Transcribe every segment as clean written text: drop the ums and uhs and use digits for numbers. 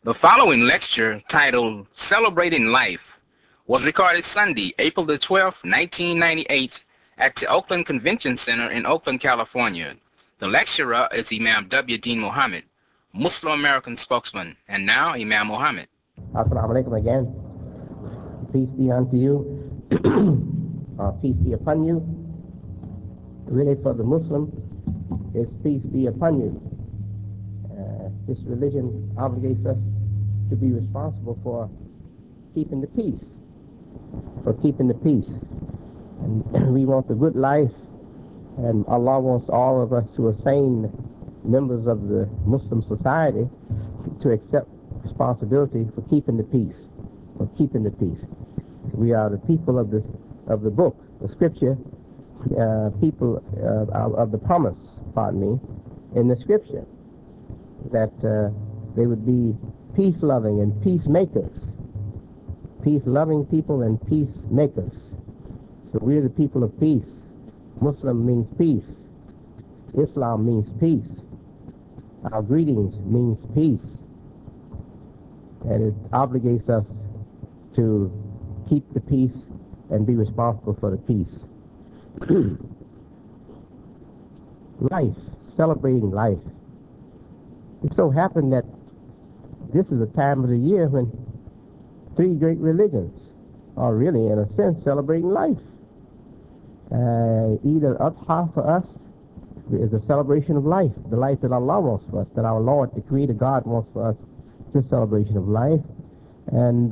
The following lecture, titled Celebrating Life, was recorded Sunday, April the 12th, 1998, at the Oakland Convention Center in Oakland, California. The lecturer is Imam W. Dean Muhammad, Muslim American spokesman, and now Imam Muhammad. Assalamu alaikum again. Peace be unto you. Peace be upon you. Really, for the Muslim, it's peace be upon you. This religion obligates us to be responsible for keeping the peace. And we want a good life, and Allah wants all of us who are sane members of the Muslim society to accept responsibility for keeping the peace. We are the people of the book, the scripture, people of the promise, in the scripture, that they would be peace-loving and peacemakers. Peace-loving people and peacemakers. So we're the people of peace. Muslim means peace. Islam means peace. Our greetings means peace. And it obligates us to keep the peace and be responsible for the peace. Life, celebrating life. It so happened that this is a time of the year when three great religions are really, in a sense, celebrating life. Eid al-Adha for us is a celebration of life, the life that Allah wants for us, that our Lord, the Creator God, wants for us. It's a celebration of life, and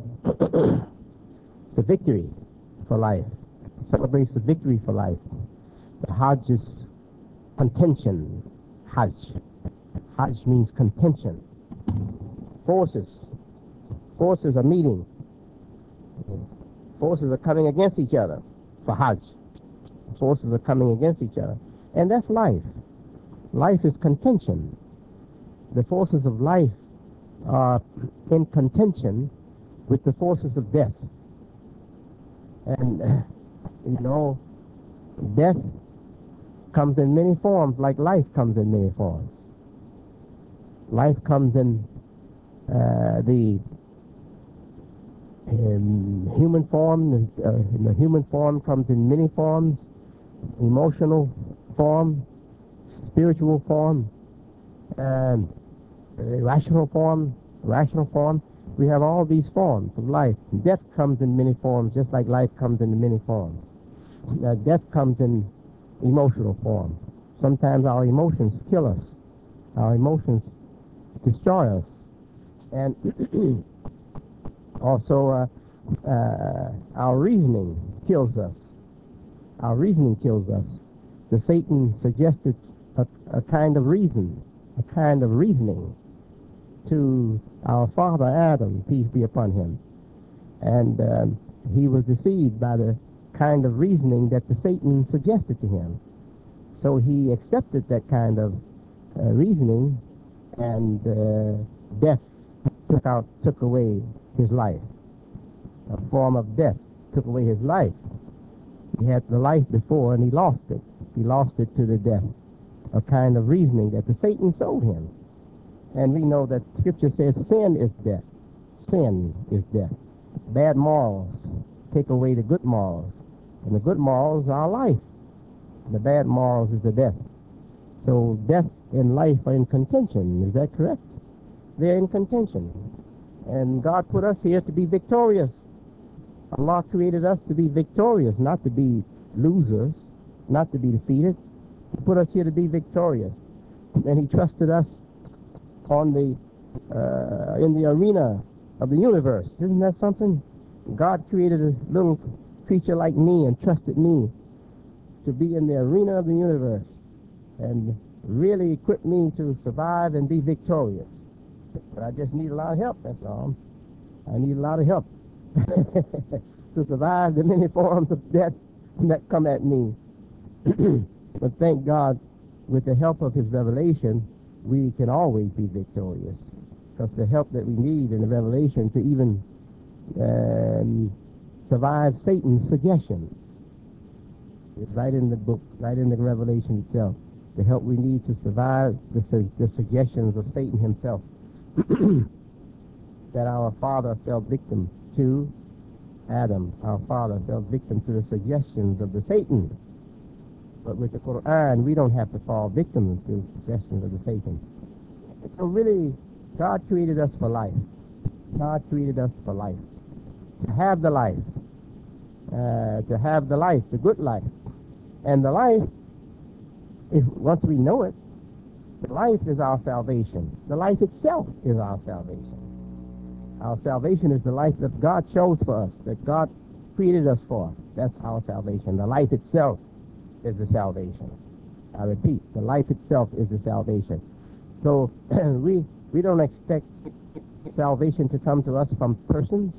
it's a victory for life. It celebrates the victory for life. The Hajj is contention. Hajj means contention. Forces are meeting. Forces are coming against each other for Hajj. Forces are coming against each other. And that's life. Life is contention. The forces of life are in contention with the forces of death. And, death comes in many forms, like life comes in many forms. Life comes in the human form, and the human form comes in many forms: emotional form, spiritual form, and rational form. We have all these forms of life. Death comes in many forms, just like life comes in many forms. Death comes in emotional form. Sometimes our emotions kill us. Our emotions destroy us. And also our reasoning kills us. The Satan suggested a kind of reasoning to our father Adam, peace be upon him. And he was deceived by the kind of reasoning that the Satan suggested to him. So he accepted that kind of reasoning, and death took away his life. A form of death took away his life. He had the life before, and he lost it. He lost it to the death. A kind of reasoning that the Satan sold him. And we know that Scripture says sin is death. Sin is death. Bad morals take away the good morals. And the good morals are life. The bad morals is the death. So death and life are in contention. Is that correct? They're in contention. And God put us here to be victorious. Allah created us to be victorious, not to be losers, not to be defeated. He put us here to be victorious. And He trusted us in the arena of the universe. Isn't that something? God created a little creature like me and trusted me to be in the arena of the universe and really equipped me to survive and be victorious. But I just need a lot of help, that's all. I need a lot of help to survive the many forms of death that come at me. But thank God, with the help of His revelation, we can always be victorious. Because the help that we need in the revelation to even survive Satan's suggestions, it's right in the book, right in the revelation itself. The help we need to survive the suggestions of Satan himself. that our father fell victim to. Adam, our father, fell victim to the suggestions of the Satan. But with the Quran, we don't have to fall victim to the suggestions of the Satan. So really, God created us for life. God created us for life. To have the life. The good life. And the life, if once we know it, the life is our salvation. The life itself is our salvation. Our salvation is the life that God chose for us, that God created us for. That's our salvation. The life itself is the salvation. I repeat, the life itself is the salvation. So we don't expect salvation to come to us from persons.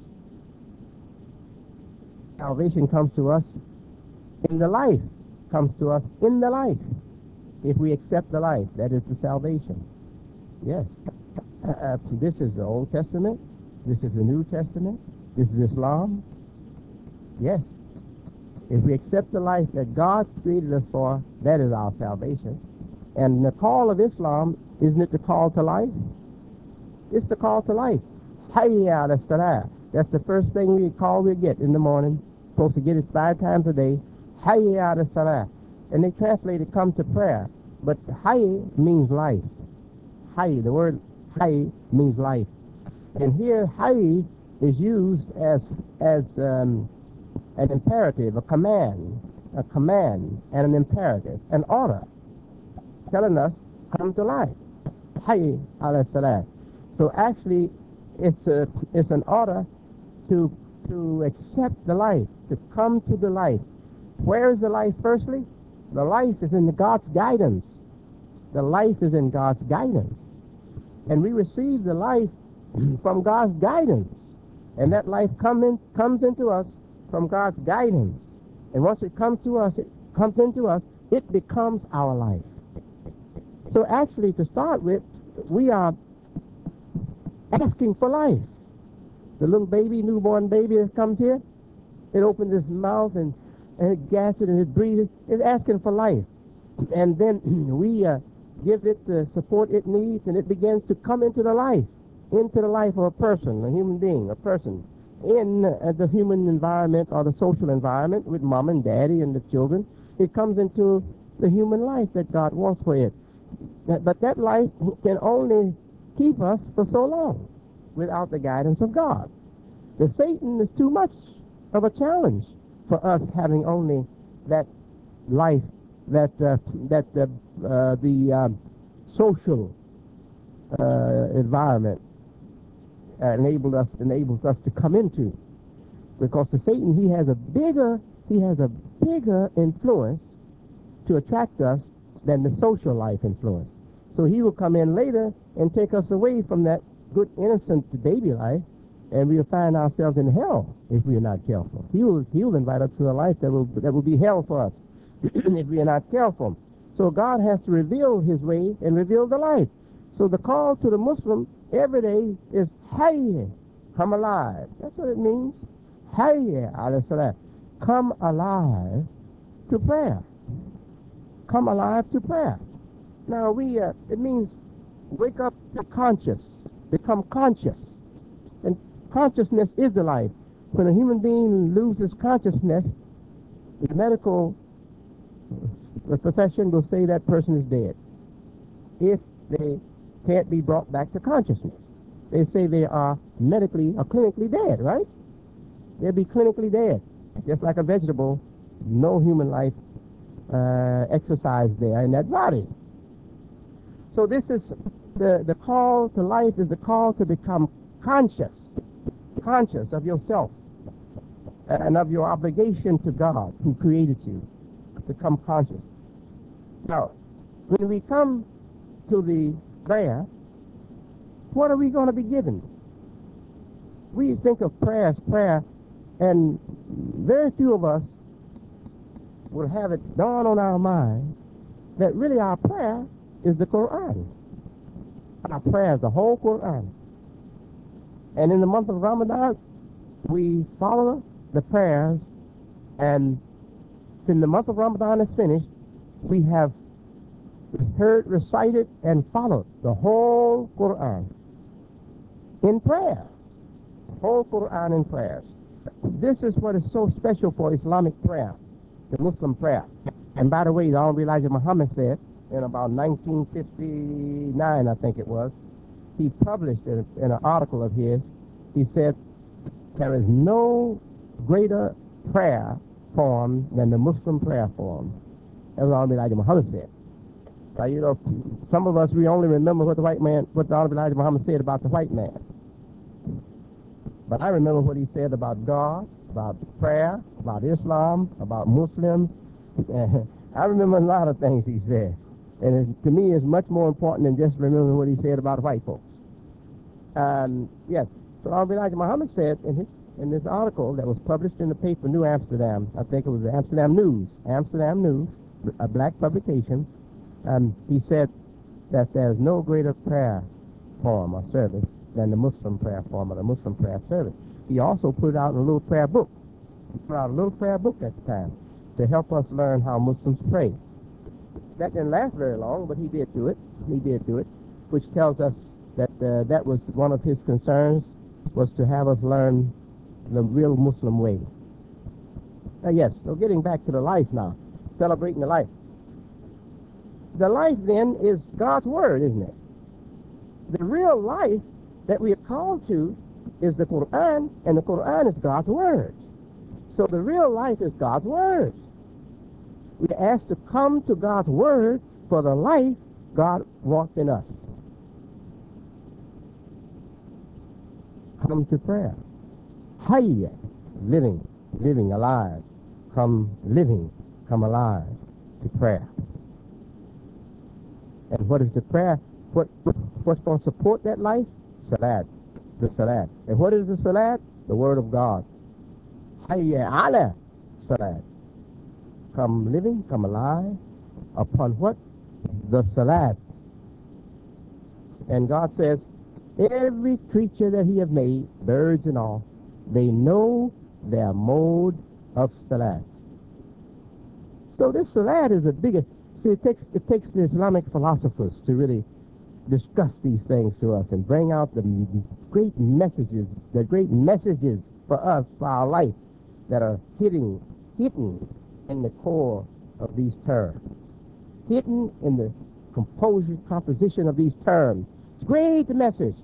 Salvation comes to us in the life, comes to us in the life. If we accept the life, that is the salvation. Yes. This is the Old Testament. This is the New Testament. This is Islam. Yes. If we accept the life that God created us for, that is our salvation. And the call of Islam, isn't it the call to life? It's the call to life. Hayya ala salah. That's the first thing we get in the morning. Supposed to get it 5 times a day. Hayya ala salah. And they translate it, come to prayer. But hayy means life. Hayy, the word hayy means life. And here hayy is used as an imperative, a command and an imperative, an order, telling us, come to life. Hayy ala salah. So actually, it's an order to accept the life, to come to the life. Where is the life firstly? The life is in God's guidance. The life is in God's guidance. And we receive the life from God's guidance. And that life comes into us from God's guidance. And once it comes into us, it becomes our life. So actually, to start with, we are asking for life. The little baby, newborn baby that comes here, it opens its mouth and it gasses and it breathes. It's asking for life. And then we give it the support it needs, and it begins to come into the life of a person, a human being, a person, in the human environment or the social environment with mom and daddy and the children. It comes into the human life that God wants for it. But that life can only keep us for so long without the guidance of God. The Satan is too much of a challenge for us having only that life that the social environment enables us to come into, because the Satan he has a bigger influence to attract us than the social life influence. So he will come in later and take us away from that good innocent baby life, and we'll find ourselves in hell if we are not careful. He'll invite us to a life that will be hell for us if we are not careful. So God has to reveal his way and reveal the life. So the call to the Muslim every day is Hayy, come alive. That's what it means. Hayy ala salah. Come alive to prayer. Come alive to prayer. Now it means wake up to conscious, become conscious. And consciousness is the life. When a human being loses consciousness, the medical profession will say that person is dead if they can't be brought back to consciousness. They say they are medically or clinically dead, right? They'll be clinically dead, just like a vegetable. No human life exercise there in that body. So this is the call to life, is the call to become conscious of yourself and of your obligation to God who created you. Become conscious. Now, when we come to the prayer, what are we going to be given? We think of prayer as prayer, and very few of us will have it dawn on our mind that really our prayer is the Quran. Our prayer is the whole Quran. And in the month of Ramadan, we follow the prayers, and when the month of Ramadan is finished, we have heard, recited, and followed the whole Quran in prayer. whole Quran in prayers. This is what is so special for Islamic prayer, the Muslim prayer. And by the way, the Honorable Elijah Muhammad said in about 1959, I think it was, he published in an article of his, he said, there is no greater prayer form than the Muslim prayer form. That's what Honorable Elijah Muhammad said. Now, you know, some of us, we only remember what the Honorable Elijah Muhammad said about the white man. But I remember what he said about God, about prayer, about Islam, about Muslims. I remember a lot of things he said. And to me, it's much more important than just remembering what he said about white folks. Yes, so Honorable Elijah Muhammad said in this article that was published in the paper New Amsterdam, I think it was the Amsterdam News, a black publication, he said that there's no greater prayer form or service than the Muslim prayer form or the Muslim prayer service. He also put out a little prayer book. He put out a little prayer book at the time to help us learn how Muslims pray. That didn't last very long, but he did do it. He did do it, which tells us that that was one of his concerns, was to have us learn the real Muslim way. Yes, so getting back to the life now, celebrating the life. The life then is God's Word, isn't it? The real life that we are called to is the Quran, and the Quran is God's Word. So the real life is God's Word. We are asked to come to God's Word for the life God wants in us. Come to prayer. Hayya, living, alive. Come living, come alive to prayer. And what is the prayer? What's going to support that life? Salat, the Salat. And what is the Salat? The Word of God. Hayya ala Salat. Come living, come alive, upon what? The Salat. And God says, every creature that he has made, birds and all, they know their mode of Salat. So this Salat is a bigger, see, it takes the Islamic philosophers to really discuss these things to us and bring out the great messages for us, for our life, that are hidden in the core of these terms, hidden in the composition of these terms. It's a great message.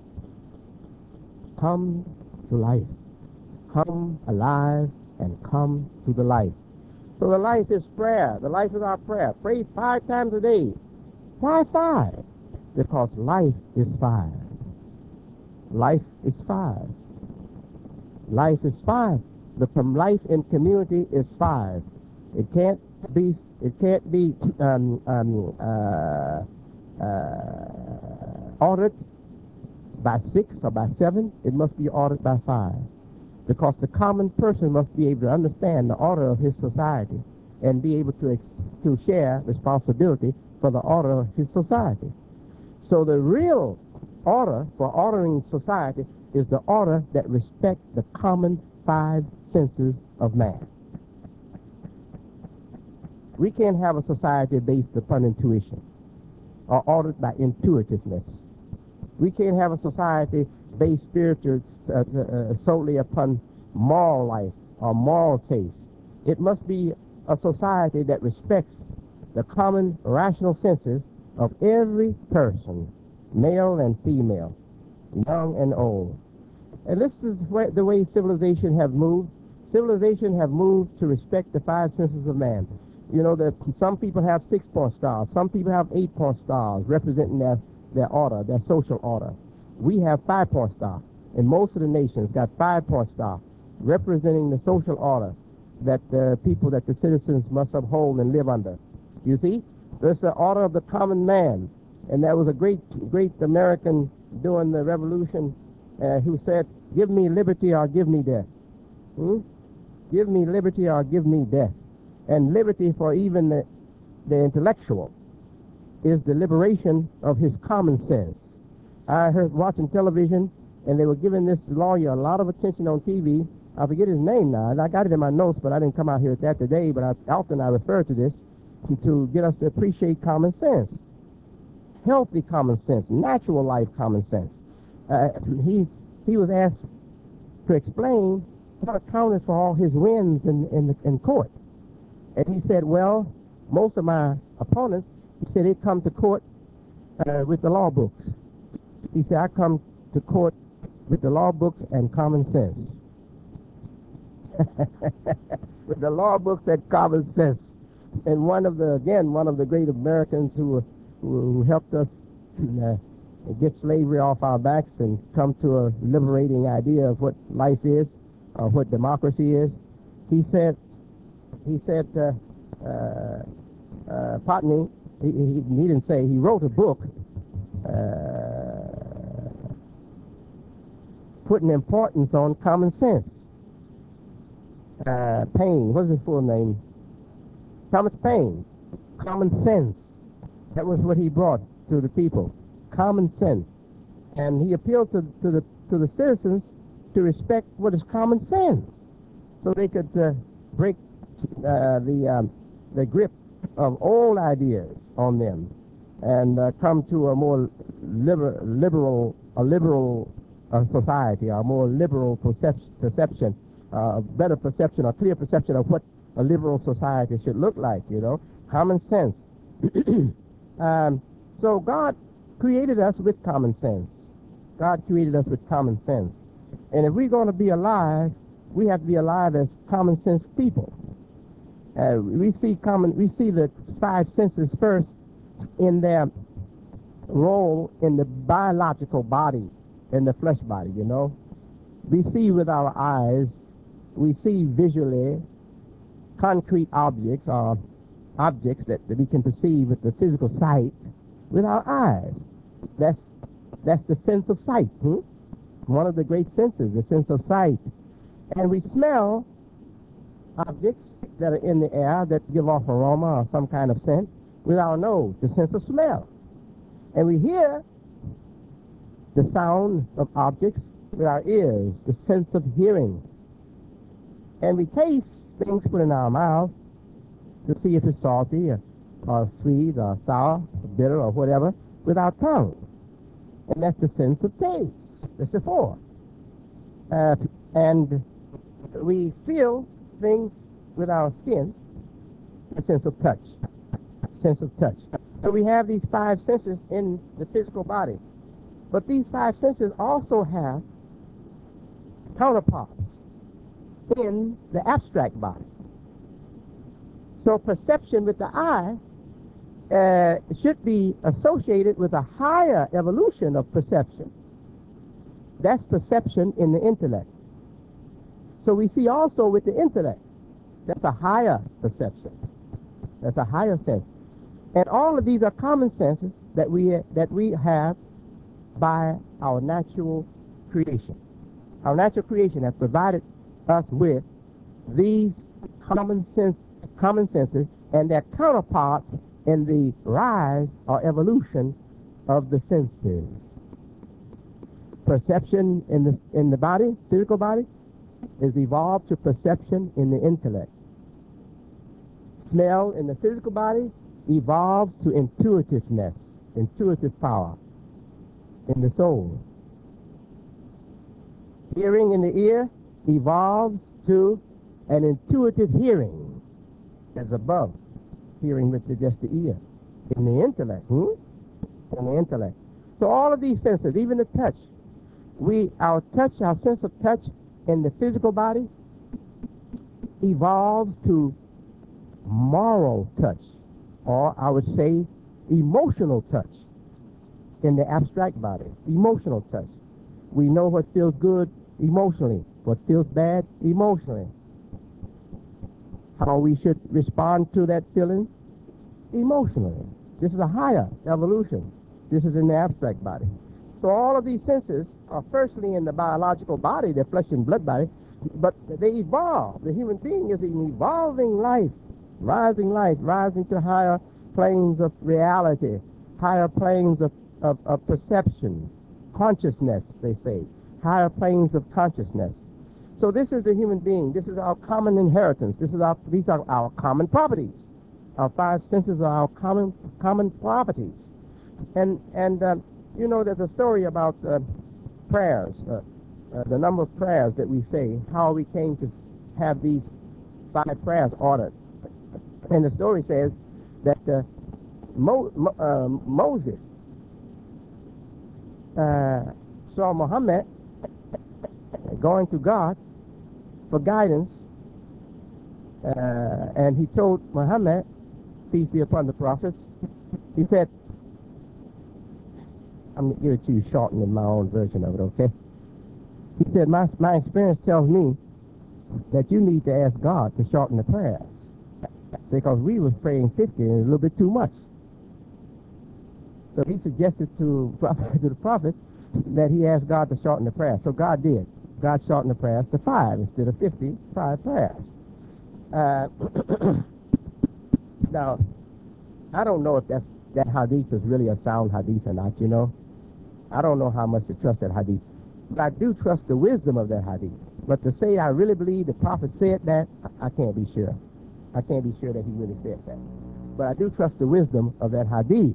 Come to life. Come alive and come to the life. So the life is prayer. The life is our prayer. Pray 5 times a day. Why 5? Because life is 5. Life is 5. Life is 5. The life in community is 5. It can't be ordered by 6 or by 7. It must be ordered by 5. Because the common person must be able to understand the order of his society and be able to share responsibility for the order of his society. So the real order for ordering society is the order that respects the common 5 senses of man. We can't have a society based upon intuition or ordered by intuitiveness. We can't have a society based solely upon moral life or moral taste. It must be a society that respects the common rational senses of every person, male and female, young and old. And this is the way civilization have moved. Civilization have moved to respect the 5 senses of man. You know, that some people have 6-point stars. Some people have 8-point stars representing their order, their social order. We have 5-point stars. And most of the nations got 5-point stars representing the social order that the people, that the citizens must uphold and live under. You see? It's the order of the common man. And there was a great American during the Revolution who said, give me liberty or give me death. Give me liberty or give me death. And liberty for even the intellectual is the liberation of his common sense. I heard watching television, and they were giving this lawyer a lot of attention on TV. I forget his name now. I got it in my notes, but I didn't come out here with that today. But often I refer to this to get us to appreciate common sense. Healthy common sense, natural life common sense. He was asked to explain what accounted for all his wins in court. And he said, well, most of my opponents, he said, they come to court with the law books. He said, I come to court with the law books and common sense. With the law books and common sense. And one of the great Americans who helped us get slavery off our backs and come to a liberating idea of what life is, or what democracy is. He said, Potney, he didn't say, he wrote a book putting importance on common sense. Paine, what's his full name? Thomas Paine. Common sense. That was what he brought to the people. Common sense. And he appealed to the citizens to respect what is common sense, so they could break the grip of old ideas on them and come to a more liberal society, a more liberal perception, a better perception, a clear perception of what a liberal society should look like, common sense. So God created us with common sense. God created us with common sense. And if we're going to be alive, we have to be alive as common sense people. We see the five senses first in their role in the biological body, in the flesh body, We see with our eyes, we see visually concrete objects, or objects that we can perceive with the physical sight with our eyes. That's the sense of sight. One of the great senses, the sense of sight. And we smell objects that are in the air that give off aroma or some kind of scent with our nose, the sense of smell. And we hear the sound of objects with our ears, the sense of hearing. And we taste things put in our mouth to see if it's salty or sweet or sour or bitter or whatever with our tongue. And that's the sense of taste. That's the four. And we feel things with our skin, the sense of touch. Sense of touch. So we have these five senses in the physical body. But these five senses also have counterparts in the abstract body. So perception with the eye should be associated with a higher evolution of perception. That's perception in the intellect. So we see also with the intellect, that's a higher perception. That's a higher sense. And all of these are common senses that we have by our natural creation. Our natural creation has provided us with these common senses and their counterparts in the rise or evolution of the senses. Perception in the body, physical body, is evolved to perception in the intellect. Smell in the physical body evolves to intuitiveness, intuitive power in the soul. Hearing in the ear evolves to an intuitive hearing as above, hearing with just the ear. In the intellect, in the intellect. So all of these senses, even the touch, our sense of touch in the physical body evolves to moral touch, or I would say emotional touch in the abstract body, emotional touch. We know what feels good emotionally, what feels bad emotionally, how we should respond to that feeling emotionally. This is a higher evolution. This is in the abstract body. So all of these senses are firstly in the biological body, the flesh and blood body, but they evolve. The human being is an evolving life, rising to higher planes of reality, higher planes of perception, consciousness, they say, higher planes of consciousness. So this is the human being. This is our common inheritance. These are our common properties. Our five senses are our common properties. And there's a story about prayers. the number of prayers that we say, how we came to have these 5 prayers ordered. And the story says that Moses saw Muhammad going to God for guidance, and he told Muhammad, peace be upon the prophets, he said, I'm going to give it to you shortened in my own version of it, okay? He said, my experience tells me that you need to ask God to shorten the prayers, because we was praying 50 and a little bit too much. So he suggested to the prophet that he asked God to shorten the prayer. So God did. God shortened the prayers to 5 instead of 55 prayers. Now, I don't know if that hadith is really a sound hadith or not, you know. I don't know how much to trust that hadith. But I do trust the wisdom of that hadith. But to say I really believe the prophet said that, I can't be sure. I can't be sure that he really said that. But I do trust the wisdom of that hadith.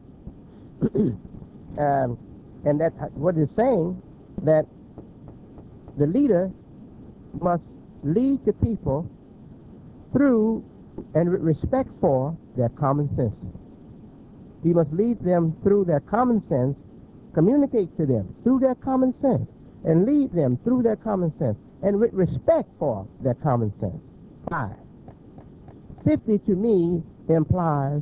And that what it's saying, that the leader must lead the people through and with respect for their common sense. He must lead them through their common sense, communicate to them through their common sense, and lead them through their common sense, and with respect for their common sense. 5. 50 to me implies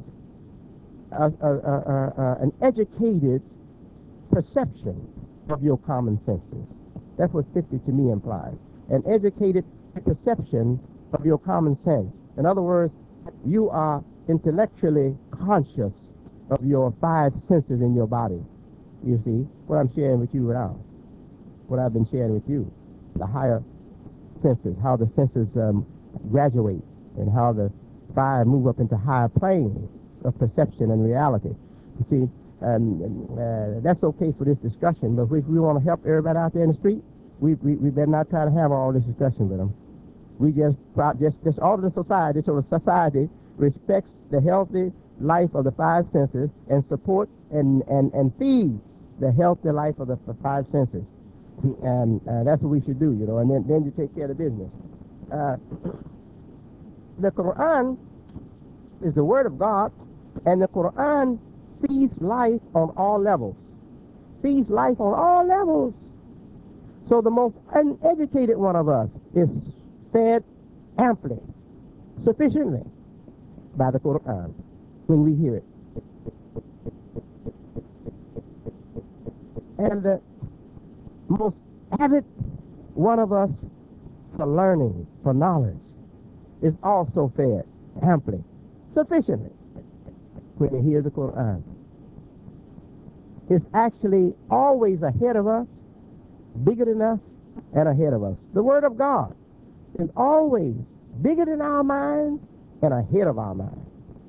an educated perception of your common senses. That's what 50 to me implies. An educated perception of your common sense. In other words, you are intellectually conscious of your 5 senses in your body. You see, what I'm sharing with you now, what I've been sharing with you, the higher senses, how the senses graduate, and how the 5 move up into higher planes of perception and reality. You see, that's okay for this discussion, but if we want to help everybody out there in the street, we better not try to have all this discussion with them. We just order the society so the society respects the healthy life of the 5 senses and supports and feeds the healthy life of the 5 senses. And that's what we should do, you know, and then you take care of the business. The Quran is the Word of God, and the Quran feeds life on all levels. Feeds life on all levels. So the most uneducated one of us is fed amply, sufficiently by the Quran when we hear it. And the most avid one of us for learning, for knowledge, is also fed amply, sufficiently when they hear the Quran. It's actually always ahead of us, bigger than us, and ahead of us. The Word of God is always bigger than our minds and ahead of our minds.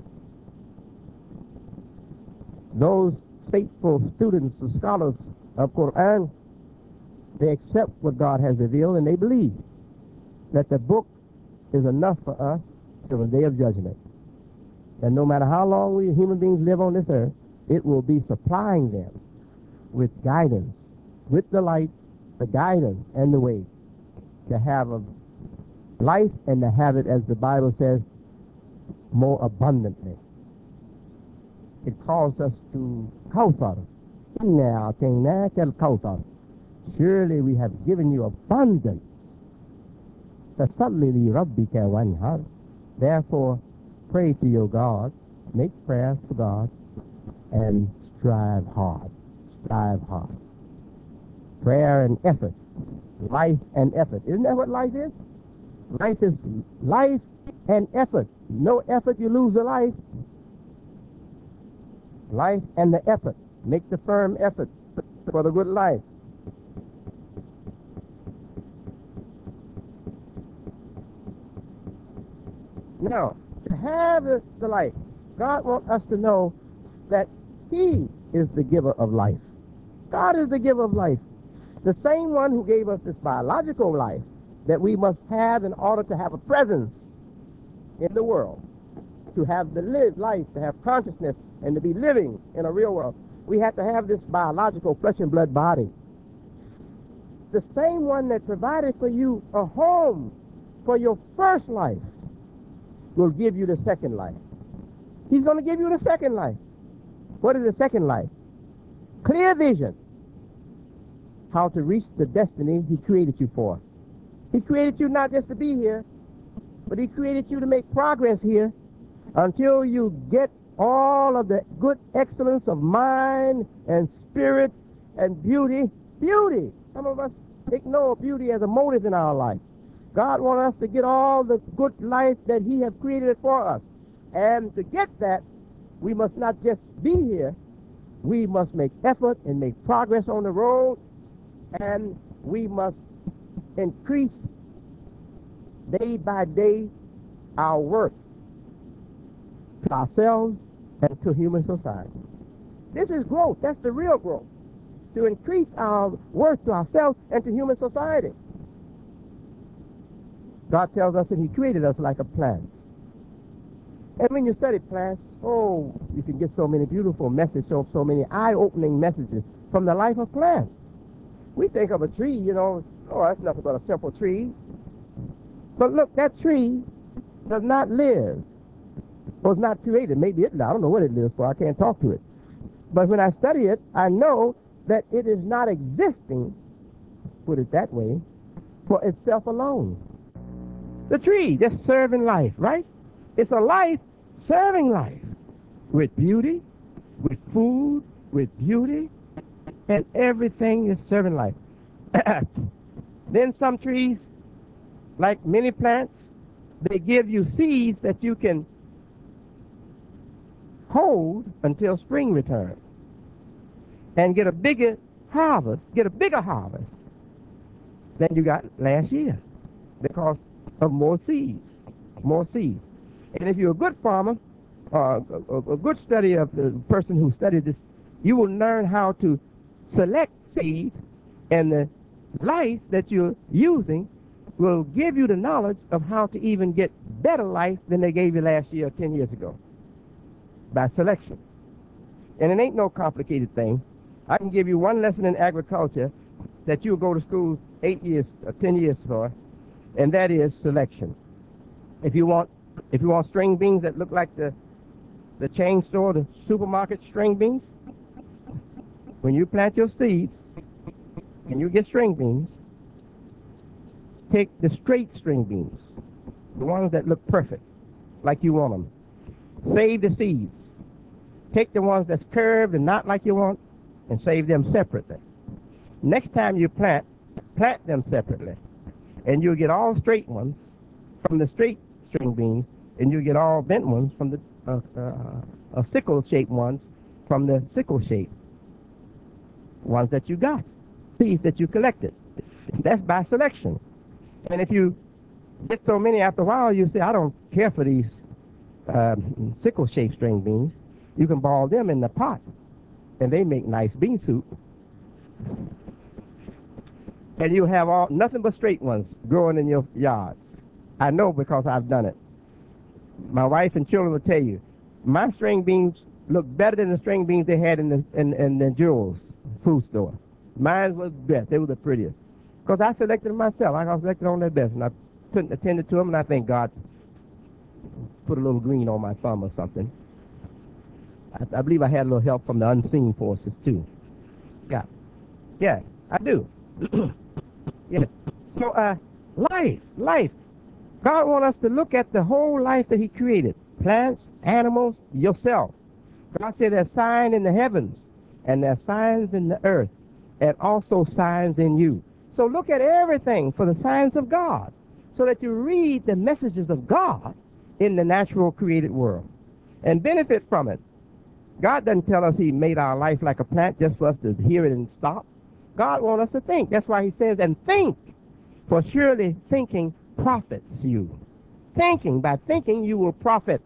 Those faithful students, the scholars of Quran, they accept what God has revealed, and they believe that the book is enough for us till the day of judgment. And no matter how long we human beings live on this earth, it will be supplying them with guidance, with the light, the guidance, and the way to have a life and to have it, as the Bible says, more abundantly. It calls us to Kawthar. Surely we have given you abundance. فَصَلِّ لِرَبِّكَ وَانْحَرْ. Therefore, pray to your God, make prayers to God, and strive hard. Strive hard. Prayer and effort. Life and effort. Isn't that what life is? Life is life and effort. No effort, you lose a life. Life and the effort. Make the firm effort for the good life. Now, to have the life, God wants us to know that He is the giver of life. God is the giver of life. The same one who gave us this biological life that we must have in order to have a presence in the world, to have the life, to have consciousness, and to be living in a real world. We have to have this biological flesh and blood body. the same one that provided for you a home for your first life will give you the second life. He's going to give you the second life. What is the second life? Clear vision. How to reach the destiny he created you for. He created you not just to be here, but he created you to make progress here until you get all of the good excellence of mind and spirit and beauty. Beauty. Some of us ignore beauty as a motive in our life. God wants us to get all the good life that he has created for us. And to get that, we must not just be here. We must make effort and make progress on the road. And we must increase day by day our worth to ourselves and to human society. This is growth. That's the real growth. To increase our worth to ourselves and to human society. God tells us that he created us like a plant. And when you study plants, you can get so many beautiful messages, so many eye-opening messages from the life of plants. We think of a tree, that's nothing but a simple tree. But look, that tree does not live. Was not created. Maybe I don't know what it lives for. I can't talk to it. But when I study it, I know that it is not existing, put it that way, for itself alone. The tree just serving life, right? It's a life serving life with beauty, with food, with beauty, and everything is serving life. Then some trees, like many plants, they give you seeds that you can hold until spring returns and get a bigger harvest than you got last year because of more seeds. And if you're a good farmer, a good study of the person who studied this, you will learn how to select seeds, and the life that you're using will give you the knowledge of how to even get better life than they gave you last year or 10 years ago by selection. And it ain't no complicated thing. I can give you one lesson in agriculture that you'll go to school 8 years or 10 years for, and that is selection. If you want string beans that look like the chain store, the supermarket string beans, when you plant your seeds and you get string beans, take the straight string beans, the ones that look perfect, like you want them. Save the seeds. Take the ones that's curved and not like you want, and save them separately. Next time you plant them separately, and you'll get all straight ones from the straight string beans, and you'll get all bent ones from the sickle-shaped ones from the sickle-shaped ones that you got, seeds that you collected. That's by selection. And if you get so many, after a while, you say, I don't care for these sickle-shaped string beans. You can boil them in the pot, and they make nice bean soup. And you have nothing but straight ones growing in your yards. I know because I've done it. My wife and children will tell you, my string beans look better than the string beans they had in the Jewel's food store. Mine was best. They were the prettiest. Because I selected them myself. I selected on their best. And I attended to them, and I thank God put a little green on my thumb or something. I believe I had a little help from the unseen forces, too. Yeah, I do. Yes. So, life. God wants us to look at the whole life that he created. Plants, animals, yourself. God said there's signs in the heavens, and there's signs in the earth, and also signs in you. So look at everything for the signs of God, so that you read the messages of God in the natural created world and benefit from it. God doesn't tell us he made our life like a plant just for us to hear it and stop. God wants us to think. That's why he says, and think, for surely thinking profits you. Thinking, by thinking you will profit.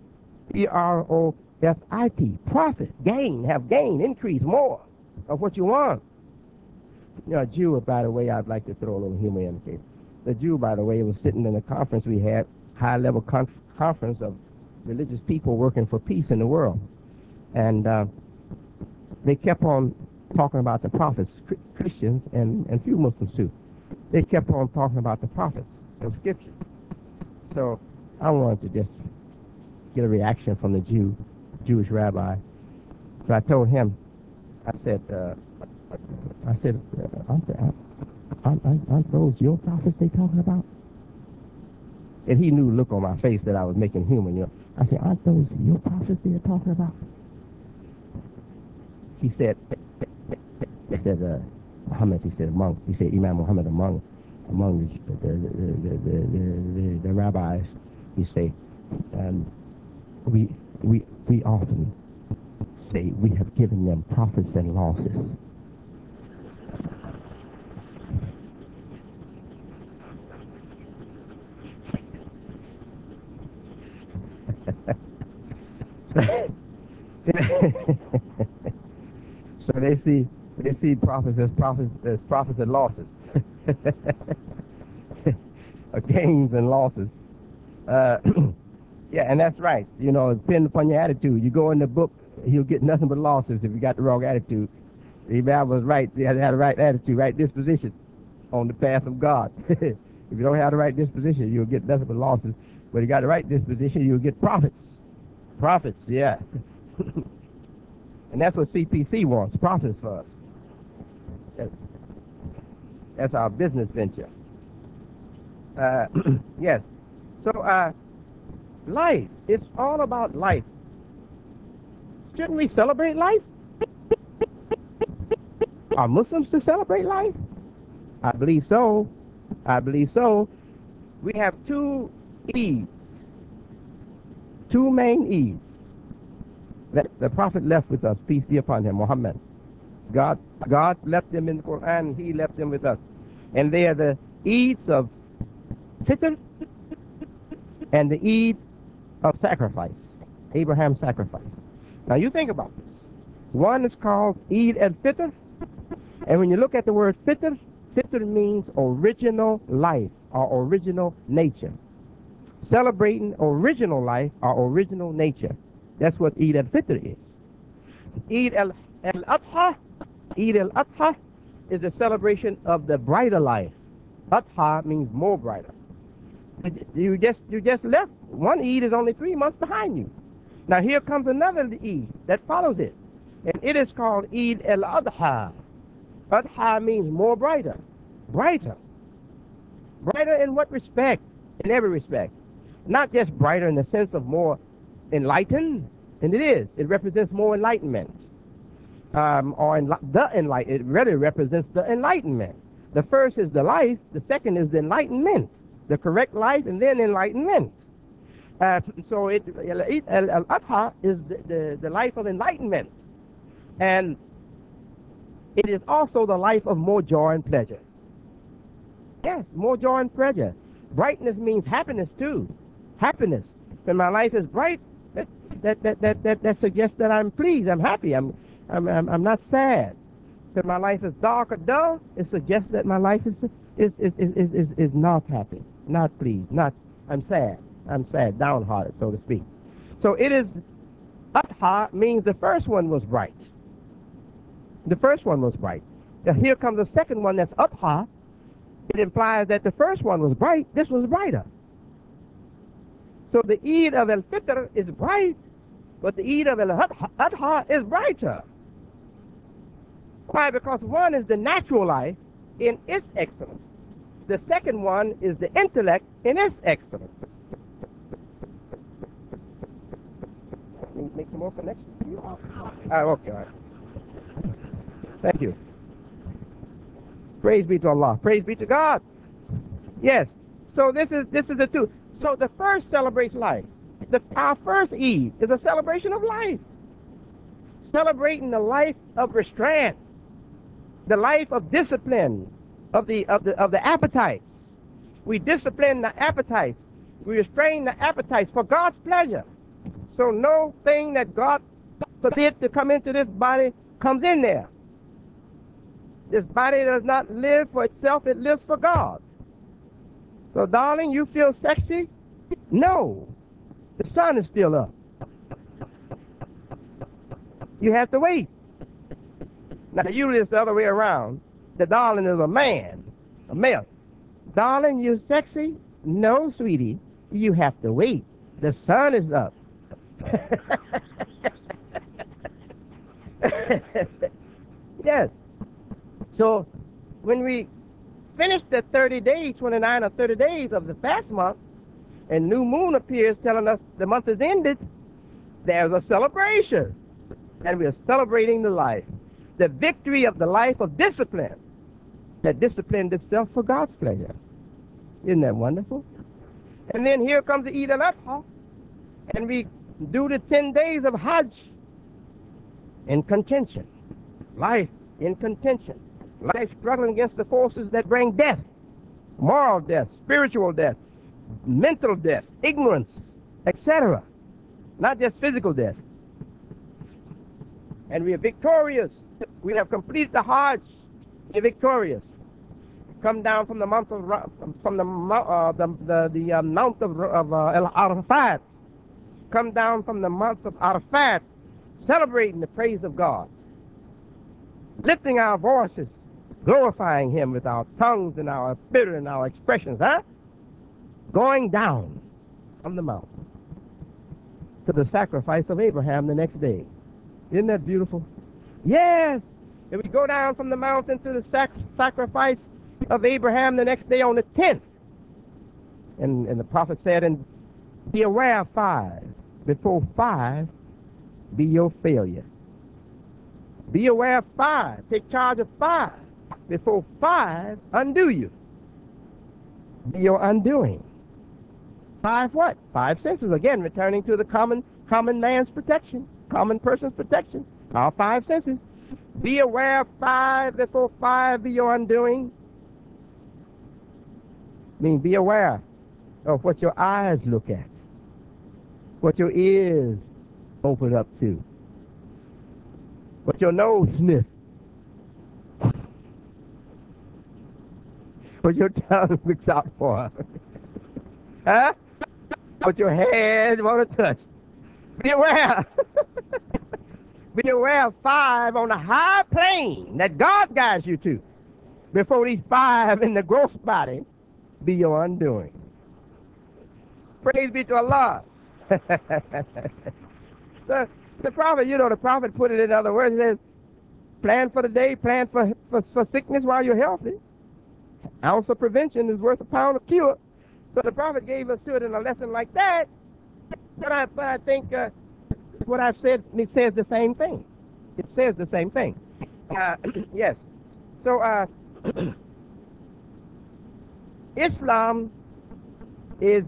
P-R-O-F-I-T, profit, gain, have gain, increase more of what you want. A Jew, by the way, I'd like to throw a little humor in the case. The Jew, by the way, was sitting in a conference we had, high-level conference of religious people working for peace in the world. And they kept on talking about the prophets, Christians and few Muslims too. They kept on talking about the prophets of Scripture. So I wanted to just get a reaction from the Jewish rabbi. So I told him, I said, aren't those your prophets they talking about? And he knew, look on my face, that I was making humor. I said, aren't those your prophets they're talking about? He said, Muhammad. He said Imam Muhammad among the rabbis. He said, we often say we have given them profits and losses. So they see prophets as profits and losses, gains and losses. Yeah, and that's right. Depending upon your attitude. You go in the book, you'll get nothing but losses if you got the wrong attitude. The Bible was right. You had to have the right attitude, right disposition on the path of God. If you don't have the right disposition, you'll get nothing but losses. But if you got the right disposition, you'll get profits. Profits, yeah. And that's what CPC wants, profits for us. That's our business venture. Yes. So, life. It's all about life. Shouldn't we celebrate life? Are Muslims to celebrate life? I believe so. We have two Eids, two main Eids that the Prophet left with us, peace be upon him, Muhammad. God left them in the Quran, he left them with us. And they are the Eids of Fitr and the Eid of sacrifice, Abraham's sacrifice. Now you think about this. One is called Eid al-Fitr, and when you look at the word Fitr, Fitr means original life or original nature. Celebrating original life or original nature. That's what Eid al-Fitr is. Eid al-Adha is a celebration of the brighter life. Adha means more brighter. You just left. One Eid is only 3 months behind you. Now here comes another Eid that follows it. And it is called Eid al-Adha. Adha means more brighter. Brighter. Brighter in what respect? In every respect. Not just brighter in the sense of more enlightened, and it is. It represents more enlightenment. It really represents the enlightenment. The first is the life, the second is the enlightenment. The correct life and then enlightenment. So Al-Adha is the life of enlightenment. And it is also the life of more joy and pleasure. Yes, more joy and pleasure. Brightness means happiness too. Happiness. When my life is bright, that suggests that I'm pleased, I'm happy, I'm not sad. When my life is dark or dull, it suggests that my life is not happy, not pleased, I'm sad, downhearted, so to speak. So it is, Adha means the first one was bright. The first one was bright. Now here comes the second one, that's Adha. It implies that the first one was bright, this was brighter. So the Eid of al-Fitr is bright, but the Eid of al-Adha is brighter. Why? Because one is the natural life in its excellence. The second one is the intellect in its excellence. Make some more connections? Okay, all right. Thank you. Praise be to Allah. Praise be to God. Yes. So this is the two. So the first celebrates life. Our first Eid is a celebration of life. Celebrating the life of restraint, the life of discipline, of the appetites. We discipline the appetites. We restrain the appetites for God's pleasure. So no thing that God forbid to come into this body comes in there. This body does not live for itself, it lives for God. So darling, you feel sexy? No. The sun is still up. You have to wait. Now, usually it's the other way around. The darling is a man, a male. Darling, you sexy? No, sweetie. You have to wait. The sun is up. Yes. So when we finish the 30 days, 29 or 30 days of the fast month, and new moon appears telling us the month is ended, there's a celebration. And we are celebrating the life. The victory of the life of discipline that disciplined itself for God's pleasure. Isn't that wonderful? And then here comes the Eid al-Adha, and we do the 10 days of Hajj in contention. Life in contention. Life struggling against the forces that bring death, moral death, spiritual death, mental death, ignorance, etc. Not just physical death. And we are victorious. We have completed the Hajj. We are victorious. Come down from the mount of mount of Arafat. Come down from the mount of Arafat, celebrating the praise of God, lifting our voices, glorifying Him with our tongues and our spirit and our expressions, going down from the mountain to the sacrifice of Abraham the next day. Isn't that beautiful? Yes. If we go down from the mountain to the sacrifice of Abraham the next day on the 10th. And the prophet said, and be aware of 5. Before 5 be your failure. Be aware of 5. Take charge of 5. Before 5 undo you. Be your undoing. 5 what? 5 senses. Again, returning to the common man's protection. Common person's protection. Our 5 senses. Be aware of 5 before 5 be your undoing. I mean, be aware of what your eyes look at, what your ears open up to, what your nose sniffs, what your tongue looks out for, huh? What your hands want to touch. Be aware. Be aware of 5 on the high plane that God guides you to before these 5 in the gross body be your undoing. Praise be to Allah. The prophet, the prophet put it in other words. He says, plan for the day, plan for sickness while you're healthy. Ounce of prevention is worth a pound of cure. So the prophet gave us to it in a lesson like that. But I think what I've said, it says the same thing. It says the same thing. Yes. So Islam is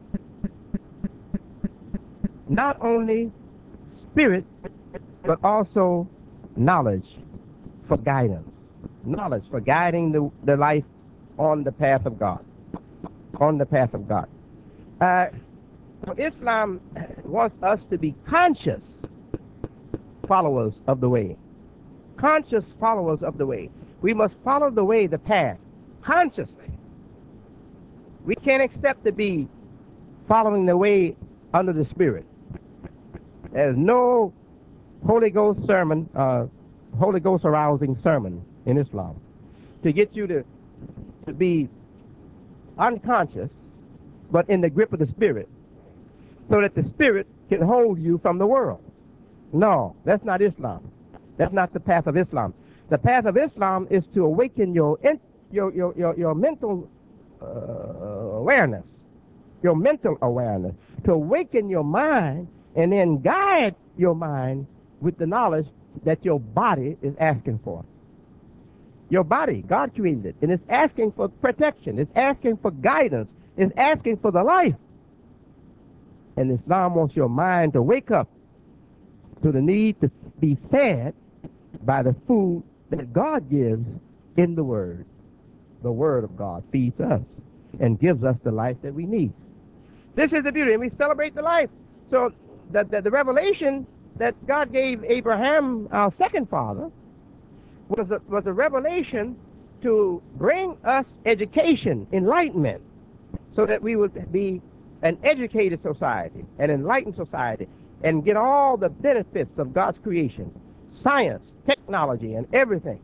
not only spirit, but also knowledge for guidance. Knowledge for guiding the life on the path of God. On the path of God. So Islam wants us to be conscious followers of the way. Conscious followers of the way. We must follow the way, the path, consciously. We can't accept to be following the way under the Spirit. There's no Holy Ghost sermon, Holy Ghost arousing sermon in Islam to get you to be unconscious, but in the grip of the Spirit, so that the Spirit can hold you from the world. No, that's not Islam. That's not the path of Islam. The path of Islam is to awaken your mental awareness, your mental awareness, to awaken your mind and then guide your mind with the knowledge that your body is asking for. Your body, God created it, and it's asking for protection. It's asking for guidance. It's asking for the life. And Islam wants your mind to wake up to the need to be fed by the food that God gives in the Word. The Word of God feeds us and gives us the life that we need. This is the beauty, and we celebrate the life. So the revelation that God gave Abraham, our second father, was a revelation to bring us education, enlightenment, so that we would be an educated society, an enlightened society, and get all the benefits of God's creation. Science, technology and everything.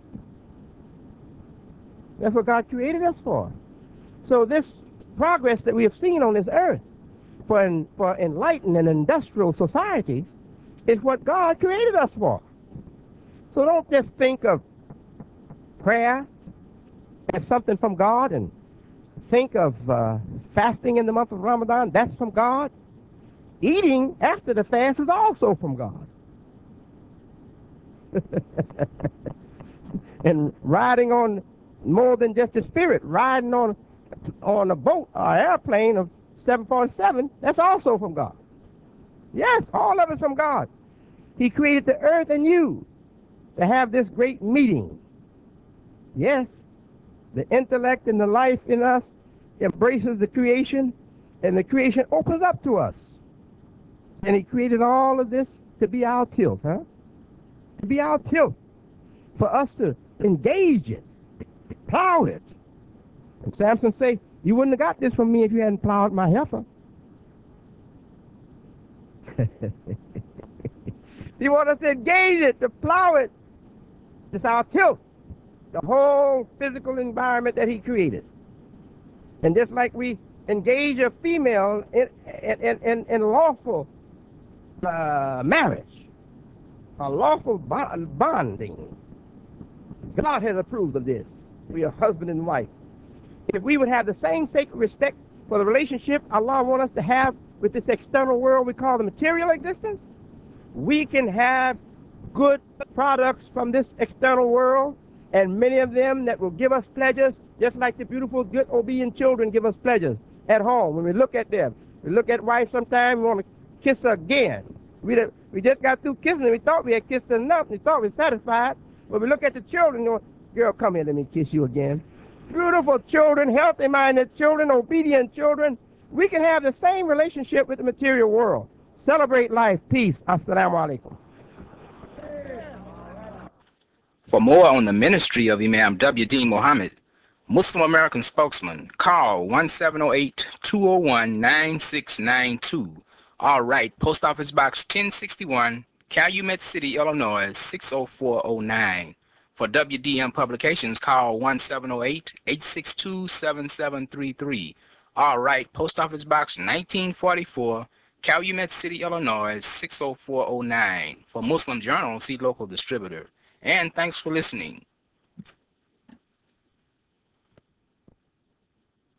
That's what God created us for. So this progress that we have seen on this earth for enlightened and industrial societies is what God created us for. So don't just think of prayer as something from God and think of fasting in the month of Ramadan. That's from God. Eating after the fast is also from God. And riding on more than just the spirit, riding on a boat or airplane of 747, that's also from God. Yes, all of it's from God. He created the earth and you to have this great meeting. Yes, the intellect and the life in us embraces the creation, and the creation opens up to us. And he created all of this to be our tilt, huh? To be our tilt, for us to engage it, plow it. And Samson say, you wouldn't have got this from me if you hadn't plowed my heifer. He wants us to engage it, to plow it. It's our tilt, the whole physical environment that he created. And just like we engage a female in lawful marriage, a lawful bonding, God has approved of this. We are husband and wife. If we would have the same sacred respect for the relationship Allah wants us to have with this external world we call the material existence, we can have good products from this external world, and many of them that will give us pleasures, just like the beautiful, good, obedient children give us pleasures at home. When we look at them, we look at wife sometimes, we want to kiss her again. We just got through kissing her, we thought we had kissed her enough, we thought we were satisfied, but we look at the children, and go, girl, come here, let me kiss you again. Beautiful children, healthy-minded children, obedient children. We can have the same relationship with the material world. Celebrate life. Peace. Assalamu alaikum. For more on the ministry of Imam W.D. Muhammad, Muslim American spokesman, call 1708-201-9692. All right, Post Office Box 1061, Calumet City, Illinois 60409. For WDM Publications, call 1708-862-7733. All right, Post Office Box 1944, Calumet City, Illinois 60409. For Muslim Journal, see local distributor. And thanks for listening.